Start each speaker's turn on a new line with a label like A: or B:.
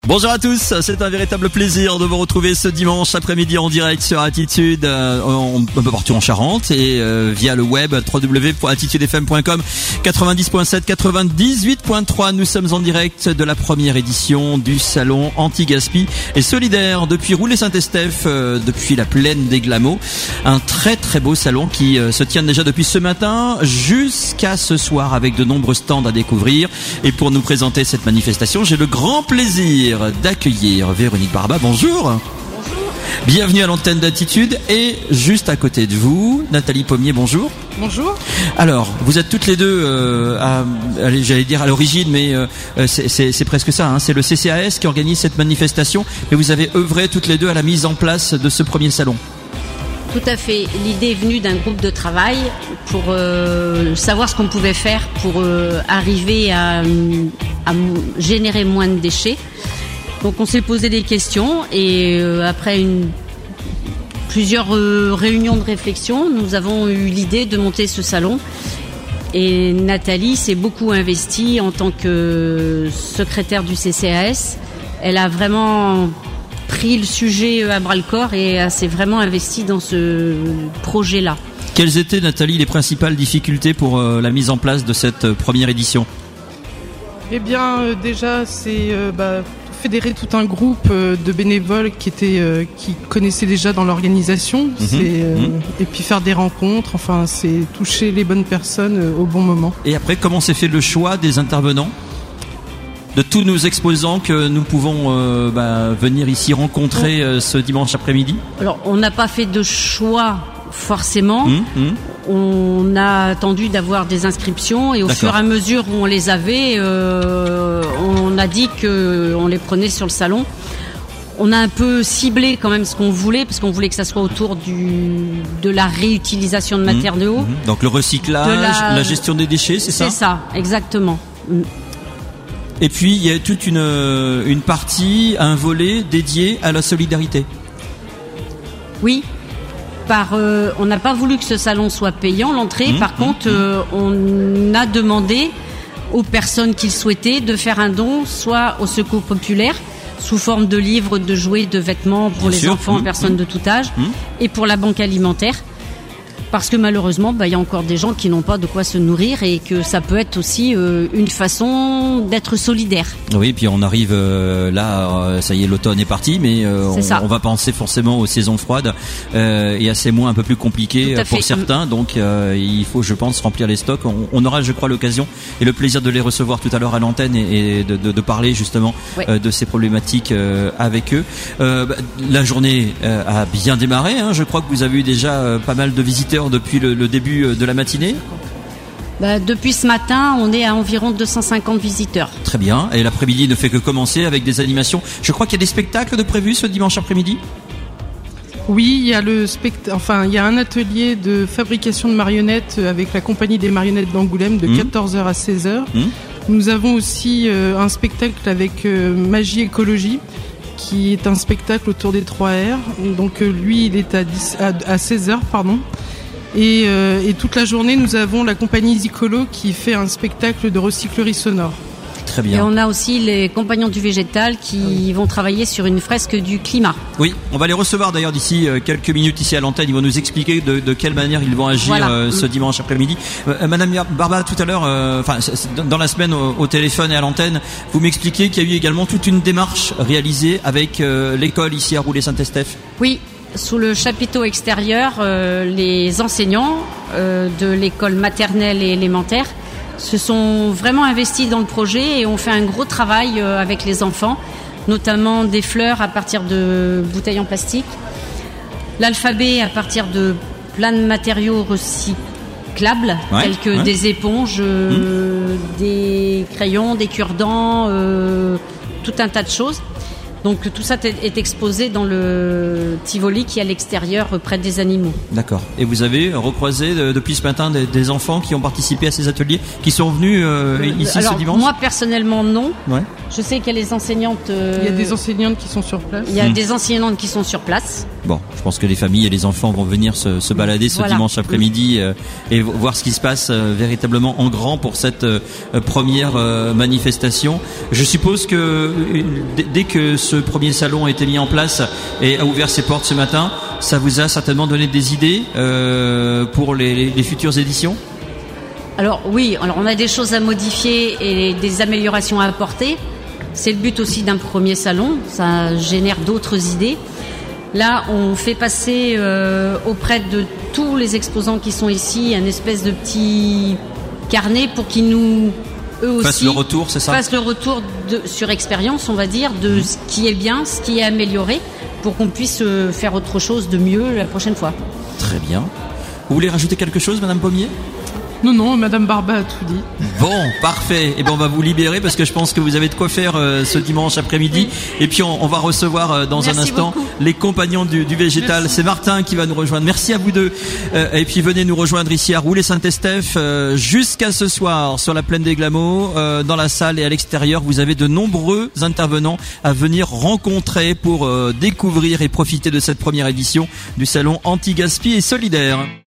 A: Bonjour à tous, c'est un véritable plaisir de vous retrouver ce dimanche après-midi en direct sur Attitude, un peu partout en Charente et via le web www.attitudefm.com 90.7, 98.3. Nous sommes en direct de la première édition du salon Anti-Gaspi et Solidaire depuis Roulet-Saint-Estèphe, depuis la plaine des Glamots. Un très très beau salon qui se tient déjà depuis ce matin jusqu'à ce soir avec de nombreux stands à découvrir. Et pour nous présenter cette manifestation, j'ai le grand plaisir d'accueillir Véronique Barba. Bonjour. Bonjour. Bienvenue à l'antenne d'Attitude et juste à côté de vous, Nathalie Pommier, bonjour.
B: Bonjour.
A: Alors, vous êtes toutes les deux, j'allais dire à l'origine, mais c'est presque ça, hein, c'est le CCAS qui organise cette manifestation, mais vous avez œuvré toutes les deux à la mise en place de ce premier salon.
C: Tout à fait. L'idée est venue d'un groupe de travail pour savoir ce qu'on pouvait faire pour arriver à générer moins de déchets. Donc on s'est posé des questions et après plusieurs réunions de réflexion, nous avons eu l'idée de monter ce salon. Et Nathalie s'est beaucoup investie en tant que secrétaire du CCAS. Elle a vraiment pris le sujet à bras-le-corps et elle s'est vraiment investie dans ce projet-là.
A: Quelles étaient, Nathalie, les principales difficultés pour la mise en place de cette première édition ?
B: Eh bien, déjà, c'est fédérer tout un groupe de bénévoles qui connaissaient déjà dans l'organisation, et puis faire des rencontres. Enfin, c'est toucher les bonnes personnes au bon moment.
A: Et après, comment s'est fait le choix des intervenants ? De tous nos exposants que nous pouvons venir ici rencontrer ce dimanche après-midi ?
C: Alors, on n'a pas fait de choix forcément. On a attendu d'avoir des inscriptions et au fur et à mesure où on les avait, on a dit qu'on les prenait sur le salon. On a un peu ciblé quand même ce qu'on voulait, parce qu'on voulait que ça soit autour de la réutilisation de matériaux.
A: Donc le recyclage, la gestion des déchets, c'est ça ?
C: C'est ça, exactement.
A: Et puis il y a toute une partie, un volet dédié à la solidarité.
C: Oui. On n'a pas voulu que ce salon soit payant, l'entrée. Par contre, on a demandé aux personnes qui le souhaitaient de faire un don, soit au Secours populaire, sous forme de livres, de jouets, de vêtements pour les enfants et personnes de tout âge, et pour la banque alimentaire. Parce que malheureusement, il y a encore des gens qui n'ont pas de quoi se nourrir et que ça peut être aussi une façon d'être solidaire. Oui,
A: puis on arrive là, ça y est, l'automne est parti, mais on va penser forcément aux saisons froides et à ces mois un peu plus compliqués pour certains. Donc il faut, je pense, remplir les stocks. On aura, je crois, l'occasion et le plaisir de les recevoir tout à l'heure à l'antenne et de parler justement de ces problématiques avec eux. La journée a bien démarré. Je crois que vous avez eu déjà pas mal de visiteurs depuis le début de la matinée.
C: Depuis ce matin, on est à environ 250 visiteurs.
A: Très bien. Et l'après-midi ne fait que commencer avec des animations. Je crois qu'il y a des spectacles de prévus ce dimanche après-midi.
B: Oui, il y a il y a un atelier de fabrication de marionnettes avec la compagnie des marionnettes d'Angoulême de 14h à 16h. Nous avons aussi un spectacle avec Magie Écologie, qui est un spectacle autour des 3R. Donc lui, il est à 16h, pardon. Et toute la journée, nous avons la compagnie Zicolo qui fait un spectacle de recyclerie sonore.
A: Très bien.
C: Et on a aussi les compagnons du végétal qui vont travailler sur une fresque du climat. Oui,
A: on va les recevoir d'ailleurs d'ici quelques minutes ici à l'antenne. Ils vont nous expliquer de quelle manière ils vont agir ce dimanche après-midi. Madame Barba, tout à l'heure, dans la semaine au téléphone et à l'antenne, vous m'expliquiez qu'il y a eu également toute une démarche réalisée avec l'école ici à Roulet-Saint-Estèphe.
C: Oui. Sous le chapiteau extérieur, les enseignants de l'école maternelle et élémentaire se sont vraiment investis dans le projet et ont fait un gros travail avec les enfants, notamment des fleurs à partir de bouteilles en plastique, l'alphabet à partir de plein de matériaux recyclables, tels que des éponges, des crayons, des cure-dents, tout un tas de choses. Donc tout ça est exposé dans le Tivoli qui est à l'extérieur près des animaux.
A: D'accord. Et vous avez recroisé depuis ce matin des enfants qui ont participé à ces ateliers, qui sont venus ici
C: alors,
A: ce dimanche?
C: Moi personnellement non.
A: Ouais.
C: Je sais qu'il y a les enseignantes.
B: Il y a des enseignantes qui sont sur place.
C: Il y a des enseignantes qui sont sur place.
A: Bon, je pense que les familles et les enfants vont venir se balader ce dimanche après-midi et voir ce qui se passe véritablement en grand pour cette première manifestation. Je suppose que dès que ce premier salon a été mis en place et a ouvert ses portes ce matin, ça vous a certainement donné des idées pour les futures éditions?
C: Alors oui, on a des choses à modifier et des améliorations à apporter. C'est le but aussi d'un premier salon, ça génère d'autres idées. Là, on fait passer auprès de tous les exposants qui sont ici un espèce de petit carnet pour qu'ils eux aussi
A: fassent le retour, c'est ça?
C: Fassent le retour sur expérience, on va dire, de ce qui est bien, ce qui est amélioré, pour qu'on puisse faire autre chose de mieux la prochaine fois.
A: Très bien. Vous voulez rajouter quelque chose, Madame Pommier?
B: Non, Madame Barba a tout dit.
A: Bon, parfait. Et ben on va vous libérer parce que je pense que vous avez de quoi faire ce dimanche après-midi. Et puis on va recevoir dans un instant
C: beaucoup.
A: les compagnons du végétal. Merci. C'est Martin qui va nous rejoindre. Merci à vous deux. Et puis venez nous rejoindre ici à Roulet-Saint-Estèphe jusqu'à ce soir sur la plaine des Glamots, dans la salle et à l'extérieur. Vous avez de nombreux intervenants à venir rencontrer pour découvrir et profiter de cette première édition du salon Anti-Gaspi et Solidaire.